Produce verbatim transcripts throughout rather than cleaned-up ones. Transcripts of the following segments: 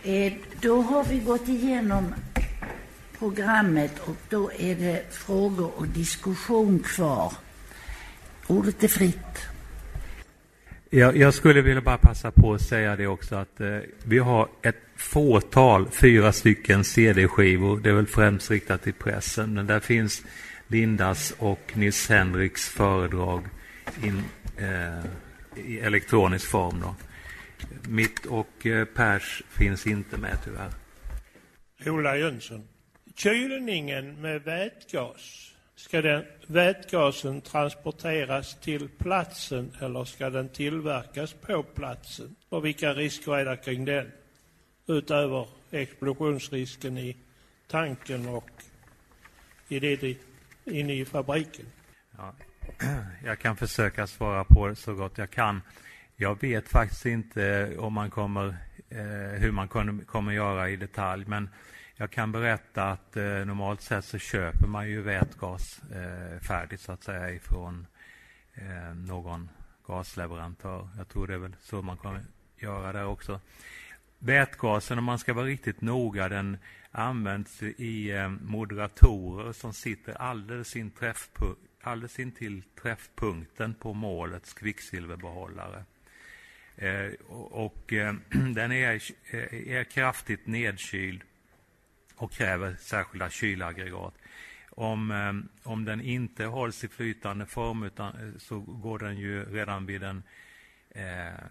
Eh, då har vi gått igenom programmet och då är det frågor och diskussion kvar. Ordet är fritt. Jag, jag skulle vilja bara passa på att säga det också att eh, vi har ett fåtal, fyra stycken C D-skivor. Det är väl främst riktat till pressen. Men där finns Lindas och Nils Henriks föredrag in, eh, i elektronisk form då. Mitt och eh, Pers finns inte med tyvärr. Ola Jönsson. Kylningen med vätgas. Ska den vätgasen transporteras till platsen eller ska den tillverkas på platsen? Och vilka risker är det kring den? Utöver explosionsrisken i tanken och i det inne i fabriken. Ja, jag kan försöka svara på det så gott jag kan. Jag vet faktiskt inte om man kommer, eh, hur man kommer, kommer göra i detalj, men jag kan berätta att eh, normalt sett så köper man ju vätgas eh, färdigt så att säga ifrån eh, någon gasleverantör. Jag tror det är väl så man kommer göra där också. Vätgasen, om man ska vara riktigt noga, den används i eh, moderatorer som sitter alldeles in, träffpu- alldeles in till träffpunkten på målets kvicksilverbehållare. Eh, och och eh, den är, är kraftigt nedkyld och kräver särskilda kylaggregat. Om, eh, om den inte hålls i flytande form utan, så går den ju redan vid en eh, eh,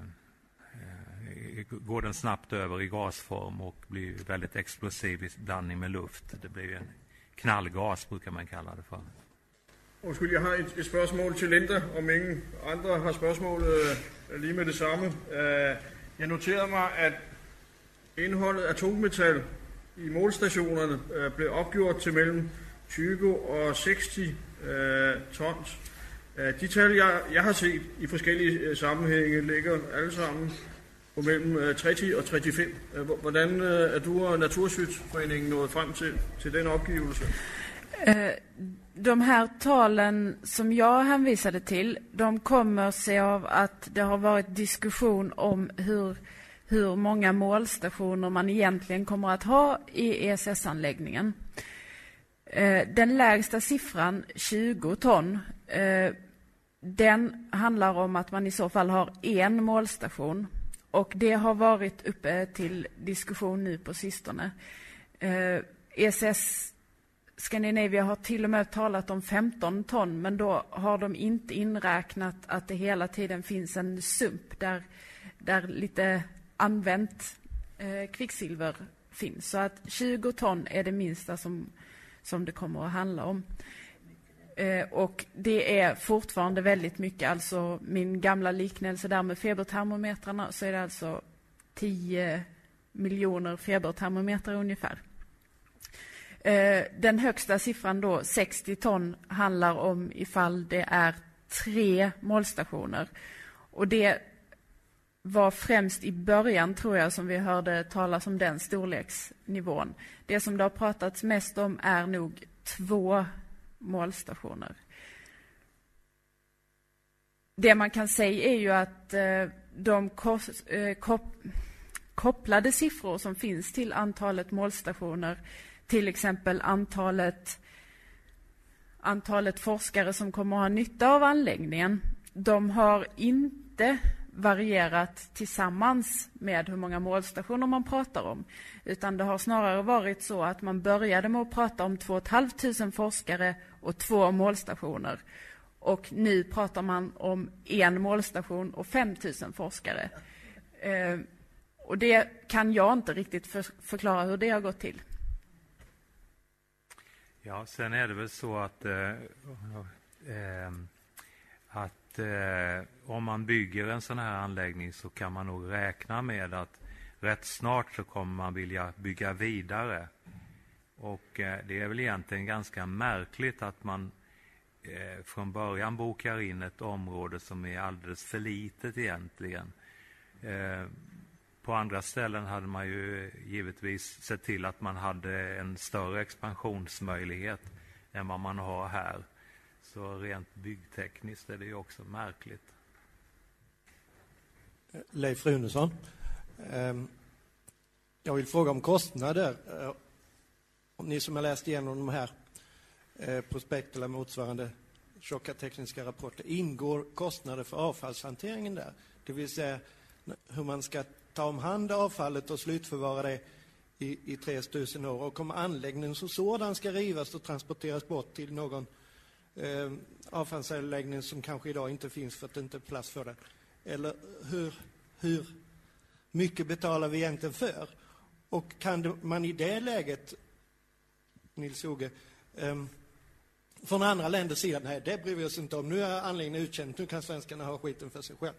går den snabbt över i gasform och blir väldigt explosiv i blandning med luft. Det blir en knallgas brukar man kalla det för. Undskyld, jeg har et, et spørgsmål til Linda, om ingen andre har spørgsmål øh, lige med det samme. Øh, jeg noterede mig, at indholdet af tungmetal i målstationerne øh, blev opgjort til mellem tyve og seks øh, tons. Øh, de tal, jeg, jeg har set i forskellige øh, sammenhænge, ligger alle sammen på mellem øh, tretti og trettiofem. Øh, hvordan øh, er du og Naturskyddsforeningen nået frem til, til den opgivelse? Uh, de här talen som jag hänvisade till, de kommer sig av att det har varit diskussion om hur, hur många målstationer man egentligen kommer att ha i E S S-anläggningen. Uh, den lägsta siffran, tjugo ton, uh, den handlar om att man i så fall har en målstation. Och det har varit uppe till diskussion nu på sistone. Uh, E S S Scandinavia har till och med talat om femton ton, men då har de inte inräknat att det hela tiden finns en sump där, där lite använt eh, kvicksilver finns. Så att tjugo ton är det minsta som, som det kommer att handla om. Eh, och det är fortfarande väldigt mycket. Alltså min gamla liknelse där med febertermometrarna, så är det alltså tio miljoner febertermometrar ungefär. Den högsta siffran då, sextio ton, handlar om ifall det är tre målstationer. Och det var främst i början, tror jag, som vi hörde talas om den storleksnivån. Det som det har pratats mest om är nog två målstationer. Det man kan säga är ju att de kopplade siffror som finns till antalet målstationer, till exempel antalet, antalet forskare som kommer att ha nytta av anläggningen, de har inte varierat tillsammans med hur många målstationer man pratar om. Utan det har snarare varit så att man började med att prata om två och ett halvt tusen forskare och två målstationer. Och nu pratar man om en målstation och fem tusen forskare. Eh, och det kan jag inte riktigt för, förklara hur det har gått till. Ja, sen är det väl så att, eh, eh, att eh, om man bygger en sån här anläggning så kan man nog räkna med att rätt snart så kommer man vilja bygga vidare. Och eh, det är väl egentligen ganska märkligt att man eh, från början bokar in ett område som är alldeles för litet egentligen. Eh, På andra ställen hade man ju givetvis sett till att man hade en större expansionsmöjlighet än vad man har här. Så rent byggtekniskt är det ju också märkligt. Leif Runesson. Jag vill fråga om kostnader. Om ni som har läst igenom de här prospekt eller motsvarande tjocka tekniska rapporter, ingår kostnader för avfallshanteringen där? Det vill säga hur man ska ta om hand avfallet och slutförvara det i, i tre tusen år. Och om anläggningen som sådan ska rivas och transporteras bort till någon eh, avfallsanläggning som kanske idag inte finns för att det inte är plats för den. Eller hur, hur mycket betalar vi egentligen för? Och kan man i det läget, Nils Oge, eh, från andra länders sida, nej, det bryr vi oss inte om. Nu är anläggningen utkänd, nu kan svenskarna ha skiten för sig själv.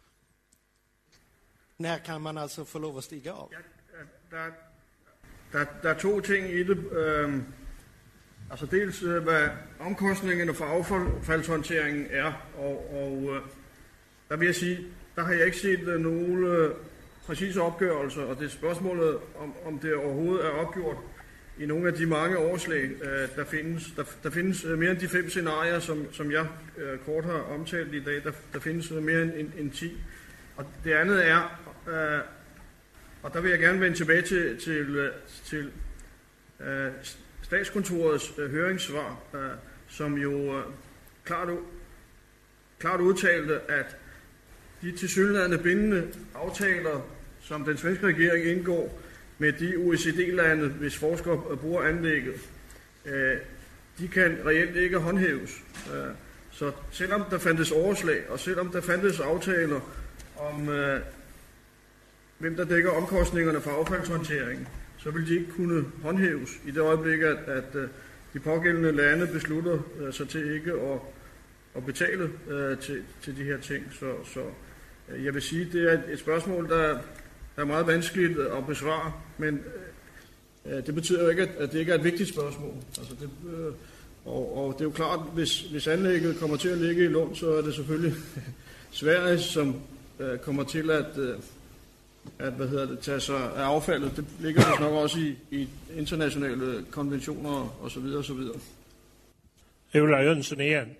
När kan man alltså få lov att stiga av? Ja, der, der, der er to ting i det. Øhm, altså dels, hvad omkostningerne for affaldshåndteringen er, og, og øh, der vil jeg sige, der har jeg ikke set øh, nogle øh, præcise opgørelser, og det er spørgsmålet, om, om det overhovedet er opgjort i nogle af de mange overslag, øh, der findes. Der, der findes øh, mere end de fem scenarier, som, som jeg øh, kort har omtalt i dag. Der, der findes øh, mere end, end, end ti. Og det andet er, øh, og der vil jeg gerne vende tilbage til, til, til øh, Statskontorets øh, høringssvar, øh, som jo øh, klart, klart udtalte, at de tilsyneladende bindende aftaler, som den svenske regering indgår med de O E C D-lande, hvis forskere bruger anlægget, øh, de kan reelt ikke håndhæves. Øh, så selvom der fandtes overslag, og selvom der fandtes aftaler om, øh, hvem der dækker omkostningerne for affaldshåndteringen, så vil de ikke kunne håndhæves i det øjeblik, at, at øh, de pågældende lande beslutter øh, sig til ikke at, at betale øh, til, til de her ting. Så, så øh, jeg vil sige, det er et, et spørgsmål, der er meget vanskeligt at besvare, men øh, det betyder jo ikke, at, at det ikke er et vigtigt spørgsmål. Altså det, øh, og, og det er jo klart, hvis, hvis anlægget kommer til at ligge i Lund, så er det selvfølgelig Sverige, som øh, kommer til at, øh, at hvad hedder det, tage sig af affaldet. Det ligger det nok også i, i internationale konventioner og så videre og så videre. Ola Jönsson igen.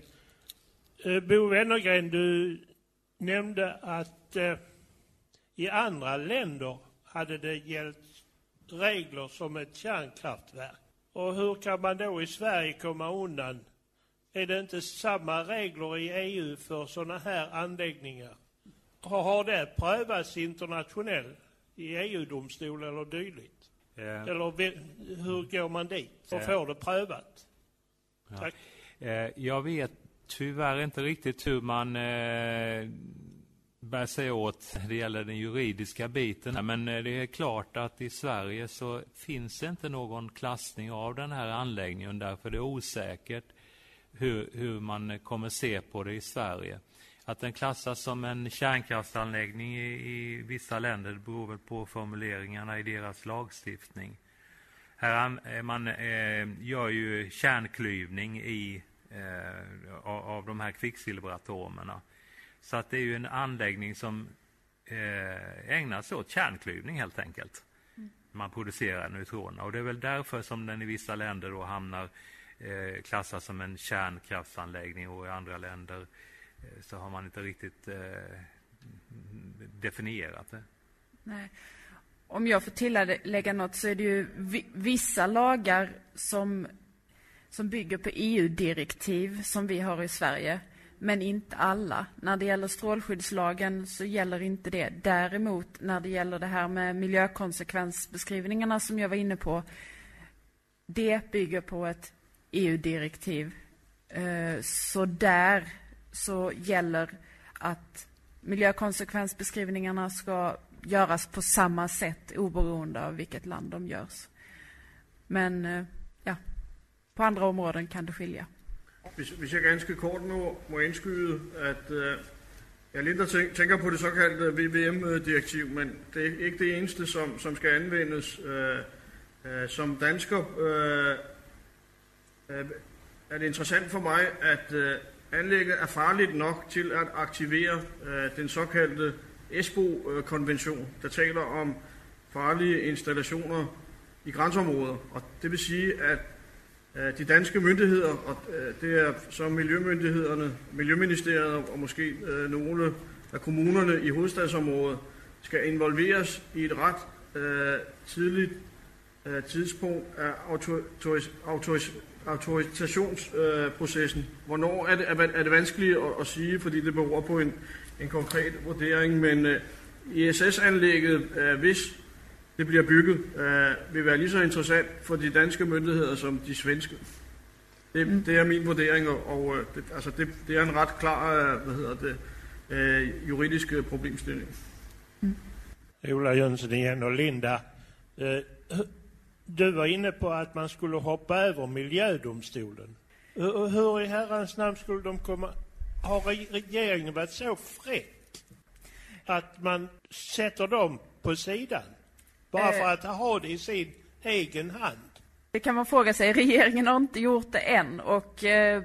Bo Wennergren, du nämnde att eh, i andra länder hade det gällt regler som ett kärnkraftverk. Och hur kan man då i Sverige komma undan? Är det inte samma regler i E U för sådana här anläggningar? Har det prövats internationellt i E U-domstol eller dylikt? Yeah. Eller hur går man dit och yeah. får det prövat? Ja. Tack. Eh, jag vet tyvärr inte riktigt hur man eh, bär sig åt det gäller den juridiska biten. Men det är klart att i Sverige så finns det inte någon klassning av den här anläggningen. Därför är det osäkert hur, hur man kommer se på det i Sverige. Att den klassas som en kärnkraftsanläggning i, i vissa länder beror väl på formuleringarna i deras lagstiftning. Här man eh, gör ju kärnklyvning i, eh, av, av de här kvicksilveratomerna. Så att det är ju en anläggning som eh, ägnar sig åt kärnklyvning helt enkelt. Mm. Man producerar neutroner. Och det är väl därför som den i vissa länder då hamnar eh, klassas som en kärnkraftsanläggning, och i andra länder eh, så har man inte riktigt eh, definierat det. Nej. Om jag får tillägga något så är det ju vissa lagar som, som bygger på E U-direktiv som vi har i Sverige. Men inte alla. När det gäller strålskyddslagen så gäller inte det. Däremot när det gäller det här med miljökonsekvensbeskrivningarna som jag var inne på. Det bygger på ett E U-direktiv. Så där så gäller att miljökonsekvensbeskrivningarna ska göras på samma sätt oberoende av vilket land de görs. Men ja, på andra områden kan det skilja. Hvis, hvis jeg ganske kort nu må indskyde, at øh, jeg lidt tænker på det såkaldte V V M-direktiv, men det er ikke det eneste, som, som skal anvendes. Øh, øh, som dansker øh, øh, er det interessant for mig, at øh, anlægget er farligt nok til at aktivere øh, den såkaldte Esbo-konvention, der taler om farlige installationer i grænseområder. Og det vil sige, at de danske myndigheder, og det er så miljømyndighederne, Miljøministeriet og måske øh, nogle af kommunerne i hovedstadsområdet, skal involveres i et ret øh, tidligt øh, tidspunkt af autoris, autoris, autorisationsprocessen? Øh, Hvornår er det, er det vanskeligt at, at sige, fordi det beror på en, en konkret vurdering, men øh, I S S-anlægget, øh, hvis det bliver bygget, øh, vil være lige så interessant for de danske myndigheder som de svenske. Det, mm. det er min vurdering, og, og det, altså det, det er en ret klar, hvad hedder det, øh, juridisk problemstilling. Mm. Ola Jönsson igen och Linda. Eh, du var inne på att man skulle hoppa över miljödomstolen. Och hur i herrans namn skulle de komma? Har regeringen varit så fräck att man sätter dem på sidan? Bara eh. för att ha det i sin egen hand? Det kan man fråga sig. Regeringen har inte gjort det än, och eh,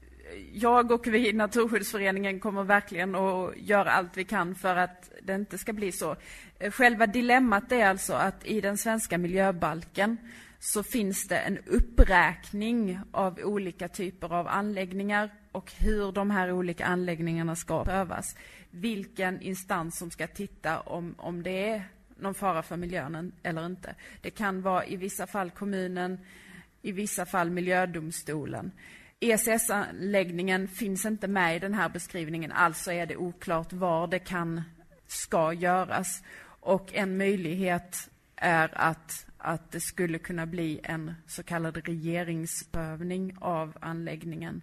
jag och vi i Naturskyddsföreningen kommer verkligen att göra allt vi kan för att det inte ska bli så. Själva dilemmat är alltså att i den svenska miljöbalken så finns det en uppräkning av olika typer av anläggningar och hur de här olika anläggningarna ska prövas. Vilken instans som ska titta om, om det är någon fara för miljön eller inte. Det kan vara i vissa fall kommunen, i vissa fall miljödomstolen. E C S-anläggningen finns inte med i den här beskrivningen, alltså är det oklart var det kan, ska göras. Och en möjlighet är att, att det skulle kunna bli en så kallad regeringsprövning av anläggningen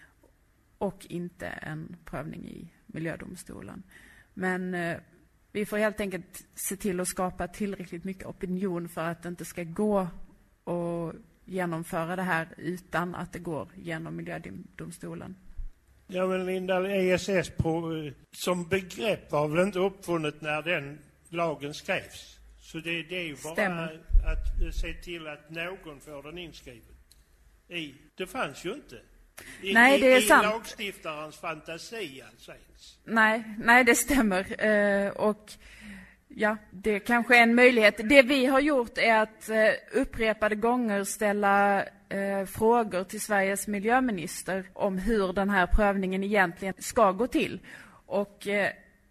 och inte en prövning i miljödomstolen. Men eh, vi får helt enkelt se till att skapa tillräckligt mycket opinion för att det inte ska gå att genomföra det här utan att det går genom miljödomstolen. Ja, men Linda, E S S på, som begrepp var väl inte uppfunnet när den lagen skrevs. Så det, det är ju bara Stämmer. att se till att någon får den inskriven. I, det fanns ju inte. I, nej, det är i, sant. I lagstiftarens fantasi alltså. Nej, nej, det stämmer. Eh, och ja, det kanske är en möjlighet. Det vi har gjort är att eh, upprepade gånger ställa eh, frågor till Sveriges miljöminister om hur den här prövningen egentligen ska gå till. Och eh,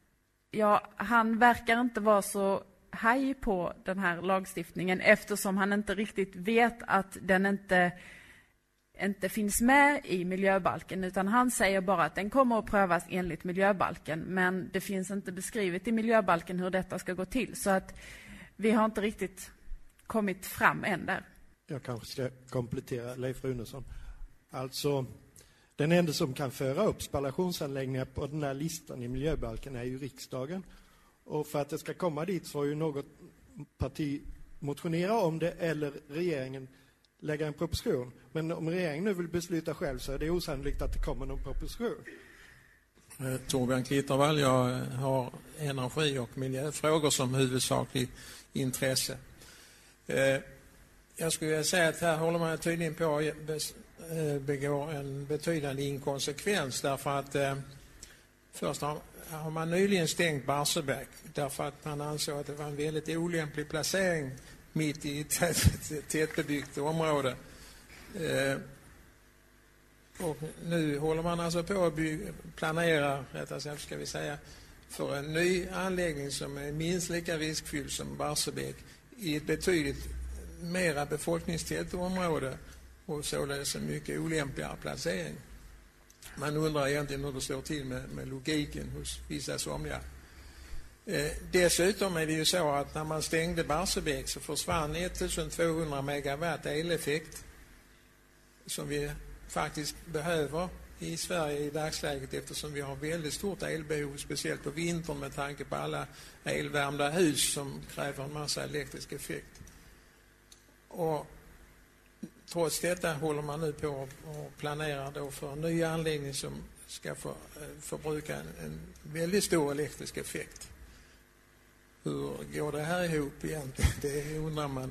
ja, han verkar inte vara så haj på den här lagstiftningen eftersom han inte riktigt vet att den inte, inte finns med i miljöbalken, utan han säger bara att den kommer att prövas enligt miljöbalken, men det finns inte beskrivet i miljöbalken hur detta ska gå till, så att vi har inte riktigt kommit fram än där. Jag kanske ska komplettera Leif Runesson. Alltså, den enda som kan föra upp spallationsanläggningar på den här listan i miljöbalken är ju riksdagen. Och för att det ska komma dit så har ju något parti motionera om det eller regeringen lägga en proposition. Men om regeringen nu vill besluta själv så är det osannolikt att det kommer någon proposition. Eh, Torbjörn Klittervall, jag har energi- och miljöfrågor som huvudsaklig intresse. Eh, jag skulle vilja säga att här håller man tydligen på att begå en betydande inkonsekvens därför att eh, först har, har man nyligen stängt Barsebäck därför att man ansåg att det var en väldigt olämplig placering mitt i ett tätbebyggt område. Eh, och nu håller man alltså på att bygga, planera, rättare sagt ska vi säga, för en ny anläggning som är minst lika riskfylld som Barsebäck i ett betydligt mera befolkningstätt område och således en mycket olämpligare placering. Man undrar egentligen hur det står till med, med logiken hos vissa somliga. Eh, dessutom är det ju så att när man stängde Barsebäck så försvann ettusentvåhundra megawatt eleffekt som vi faktiskt behöver i Sverige i dagsläget eftersom vi har väldigt stort elbehov, speciellt på vintern med tanke på alla elvärmda hus som kräver en massa elektrisk effekt. Och trots detta håller man nu på och planerar då för en ny anläggning som ska för, förbruka en, en väldigt stor elektrisk effekt. Hur går det här ihop egentligen? Det undrar man.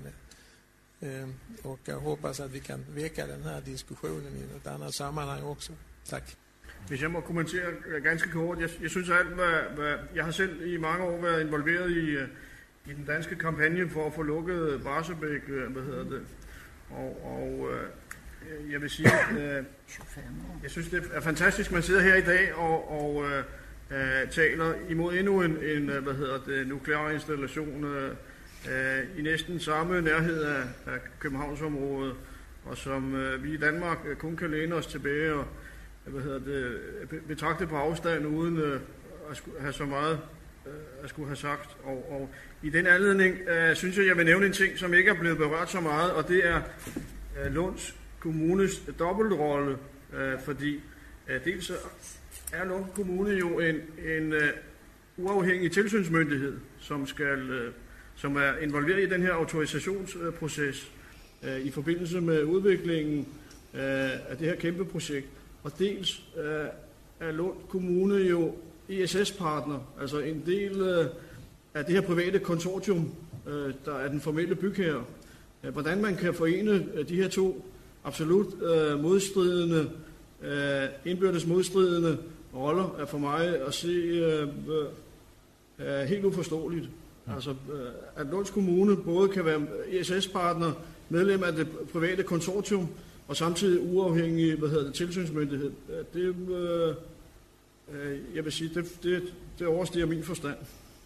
Och jag hoppas att vi kan väcka den här diskussionen i något annat sammanhang också. Tack. Hvis jeg må kommentere ganske kort. Jeg, jeg synes alt, hvad, hvad, jeg har selv i mange år været involveret i, i den danske kampagne for at få lukket Barsebäck, hvad hedder det. Og, og øh, jeg vil sige, øh, jeg synes det er fantastisk, man sidder her i dag og, og øh, taler imod endnu en, en hvad hedder det, nuklear installation. Øh, øh, i næsten samme nærhed af, af Københavnsområdet, og som øh, vi i Danmark øh, kun kan læne os tilbage og hvad hedder det, betragte på afstand uden øh, at skulle have så meget øh, at skulle have sagt. Og, og i den anledning øh, synes jeg, jeg vil nævne en ting, som ikke er blevet berørt så meget, og det er øh, Lunds Kommunes dobbeltrolle, øh, fordi øh, dels er Lund Kommune jo en, en øh, uafhængig tilsynsmyndighed, som skal øh, som er involveret i den her autorisationsproces øh, i forbindelse med udviklingen øh, af det her kæmpe projekt. Og dels øh, er Lund Kommune jo E S S-partner, altså en del øh, af det her private konsortium, øh, der er den formelle bygherre. Hvordan man kan forene de her to absolut øh, modstridende, øh, indbyrdes modstridende roller, er for mig at se øh, øh, helt uforståeligt. Altså, øh, at Lunds Kommune både kan være E S S-partner, medlem af det private konsortium, og samtidig uafhængig, hvad hedder det, tilsynsmyndighed. Det, øh, øh, jeg vil sige, det, det, det overstiger min forstand.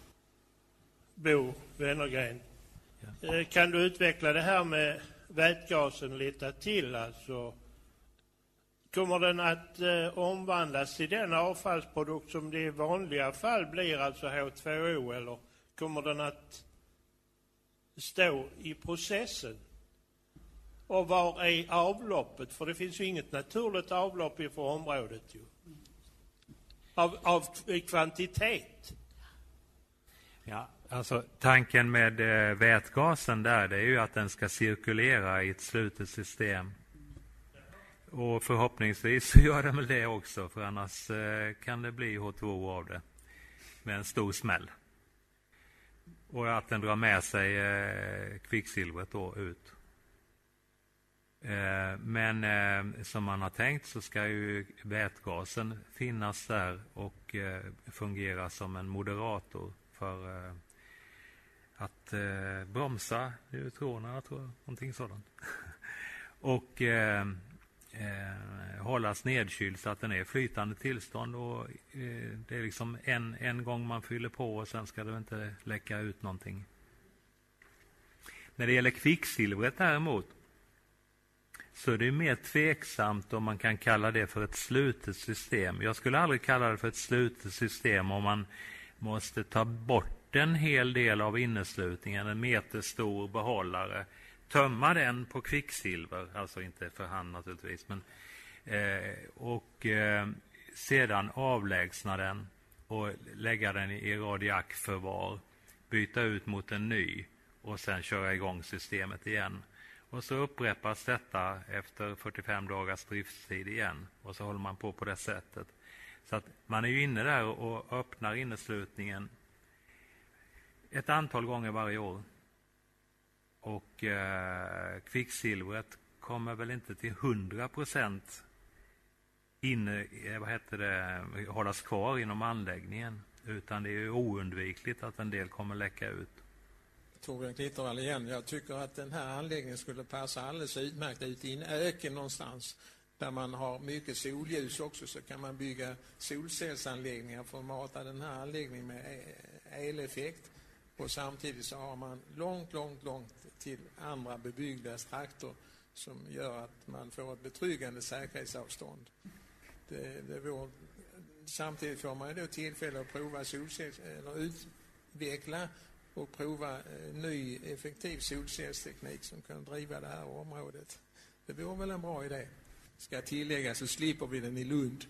Bo Wennergren, ja. Kan du utveckla det här med vätgasen lite till? Alltså, kommer den att eh, omvandlas till den avfallsprodukt som det i vanliga fall blir, alltså H två O, eller kommer den att stå i processen? Och var är avloppet? För det finns ju inget naturligt avlopp i för området ju. Av, av kvantitet. Ja, alltså tanken med eh, vätgasen där, det är ju att den ska cirkulera i ett slutet system. Och förhoppningsvis så gör den väl det också, för annars eh, kan det bli H två O av det med en stor smäll. Och att den drar med sig eh, kvicksilvret då ut. Eh, men eh, som man har tänkt så ska ju vätgasen finnas där och eh, fungera som en moderator för eh, att eh, bromsa neutronerna, tror jag, någonting sådant. och eh, eh, hållas nedkyld så att den är flytande tillstånd, och eh, det är liksom en, en gång man fyller på och sen ska det inte läcka ut någonting. När det gäller kvicksilvret däremot så är det mer tveksamt om man kan kalla det för ett slutet system. Jag skulle aldrig kalla det för ett slutet system om man måste ta bort en hel del av inneslutningen, en meter stor behållare, tömma den på kvicksilver, alltså inte för hand naturligtvis, men eh, och eh, sedan avlägsna den och lägga den i radiakförvar, byta ut mot en ny och sen köra igång systemet igen. Och så upprepas detta efter fyrtiofem dagars driftstid igen, och så håller man på på det sättet. Så att man är ju inne där och öppnar inneslutningen ett antal gånger varje år. Och eh, kvicksilvret kommer väl inte till hundra procent inne, vad heter det, hållas kvar inom anläggningen, utan det är ju oundvikligt att en del kommer läcka ut. Torbjörn Klittervall igen. Jag tycker att den här anläggningen skulle passa alldeles utmärkt ut i en öken någonstans där man har mycket solljus också, så kan man bygga solcellsanläggningar för att mata den här anläggningen med eleffekt, och samtidigt så har man långt, långt, långt till andra bebyggda trakter som gör att man får ett betryggande säkerhetsavstånd. Det, det vore, samtidigt får man då tillfälle att prova solcells eller utveckla och prova eh, ny effektiv solcellsteknik som kan driva det här området. Det vore väl en bra idé. Ska tillägga, så slipper vi den i Lund.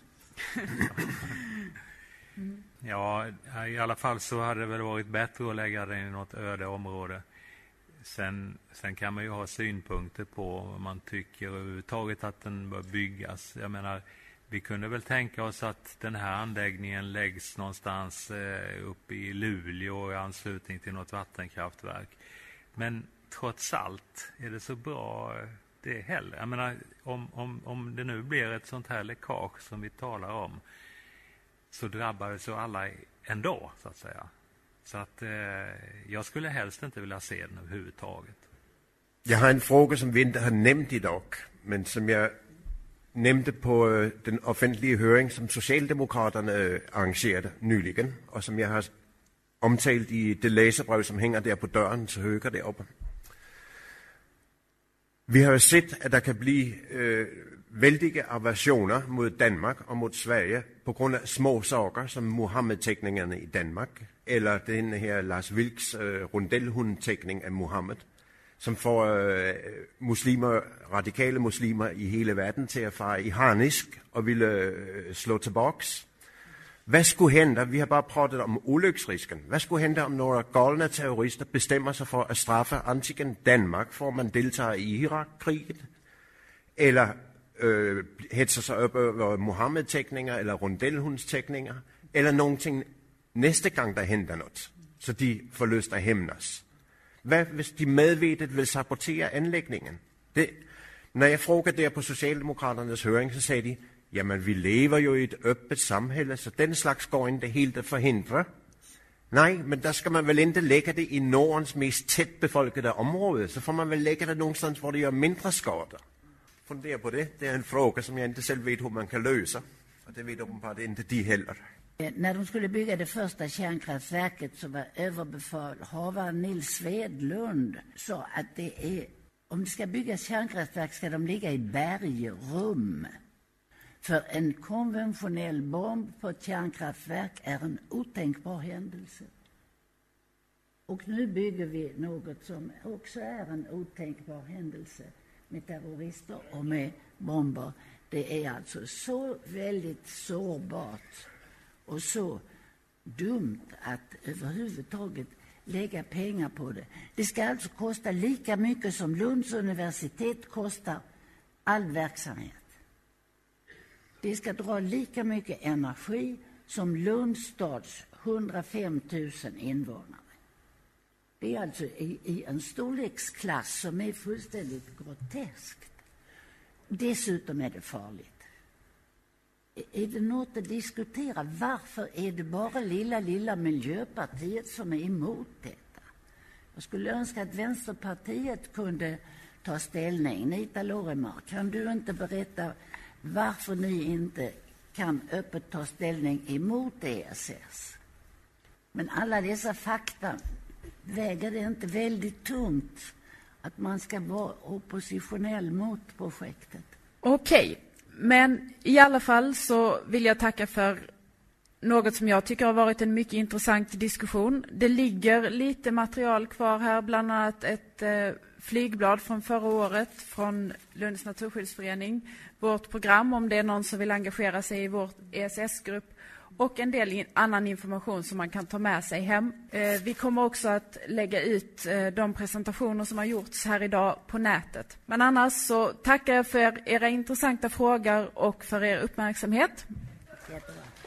Ja, i alla fall så hade det väl varit bättre att lägga den i något öde område. Sen, sen kan man ju ha synpunkter på vad man tycker överhuvudtaget att den bör byggas. Jag menar, vi kunde väl tänka oss att den här anläggningen läggs någonstans eh, uppe i Luleå i anslutning till något vattenkraftverk. Men trots allt är det så bra det heller. Jag menar, om, om, om det nu blir ett sånt här läckage som vi talar om, så drabbar det så alla ändå, så att säga. Så att eh, jag skulle helst inte vilja se den överhuvudtaget. Jag har en fråga som vi inte har nämnt idag, men som jag nämnde på den offentliga höring som Socialdemokraterna arrangerade nyligen, och som jag har omtalt i det læserbrev, som hænger der på døren til højre deroppe. Vi har jo set, at der kan blive øh, vældige aversioner mod Danmark og mod Sverige på grund af små saker, som Mohammed-tekningerne i Danmark, eller den her Lars Vilks øh, rundellhund-tekning af Mohammed, som får øh, muslimer, radikale muslimer i hele verden til at fare i harnisk og ville øh, slå tilbage. Hvad skulle hente? Vi har bare pratet om ulyksrisken. Hvad skulle hente, om nogle galne terrorister bestemmer sig for at straffe antiken Danmark, for man deltager i Irak-kriget, eller øh, hetser sig op over Mohammed-tekninger, eller rundellhundstekninger, eller nogen ting næste gang, der henter noget, så de får lyst at hæmnes. Hvad hvis de medvetet vil sabotere anlægningen? Det, når jeg frågade der på Socialdemokraternes høring, så sagde de, jamen vi lever jo i et öppet samhälle, så den slags går inte helt at forhindre. Nej, men der skal man vel ikke lægge det i Nordens mest tæt befolkede område, så får man vel lægge det någonstans, hvor det gør mindre skader. Funderer på det. Det er en fråga, som jeg inte selv ved, hvor man kan løse, og det ved åbenbart inte de heller. När de skulle bygga det första kärnkraftverket så var överbefälhavaren Nils Svedlund så att det är, om det ska byggas kärnkraftverk ska de ligga i bergrum. För en konventionell bomb på ett kärnkraftverk är en otänkbar händelse. Och nu bygger vi något som också är en otänkbar händelse med terrorister och med bomber. Det är alltså så väldigt sårbart och så dumt att överhuvudtaget lägga pengar på det. Det ska alltså kosta lika mycket som Lunds universitet kostar all verksamhet. Det ska dra lika mycket energi som Lunds stads hundrafem tusen invånare. Det är alltså i, i en storleksklass som är fullständigt groteskt. Dessutom är det farligt. Är det något att diskutera? Varför är det bara lilla, lilla Miljöpartiet som är emot detta? Jag skulle önska att Vänsterpartiet kunde ta ställning. Nita Loremar, kan du inte berätta varför ni inte kan öppet ta ställning emot E S S? Men alla dessa fakta, väger det inte väldigt tungt att man ska vara oppositionell mot projektet? Okej. Okay. Men i alla fall så vill jag tacka för något som jag tycker har varit en mycket intressant diskussion. Det ligger lite material kvar här, bland annat ett eh, flygblad från förra året från Lunds naturskyddsförening, vårt program om det är någon som vill engagera sig i vår E S S-grupp och en del in, annan information som man kan ta med sig hem. Eh, vi kommer också att lägga ut eh, de presentationer som har gjorts här idag på nätet. Men annars så tackar jag för era intressanta frågor och för er uppmärksamhet. Jättebra.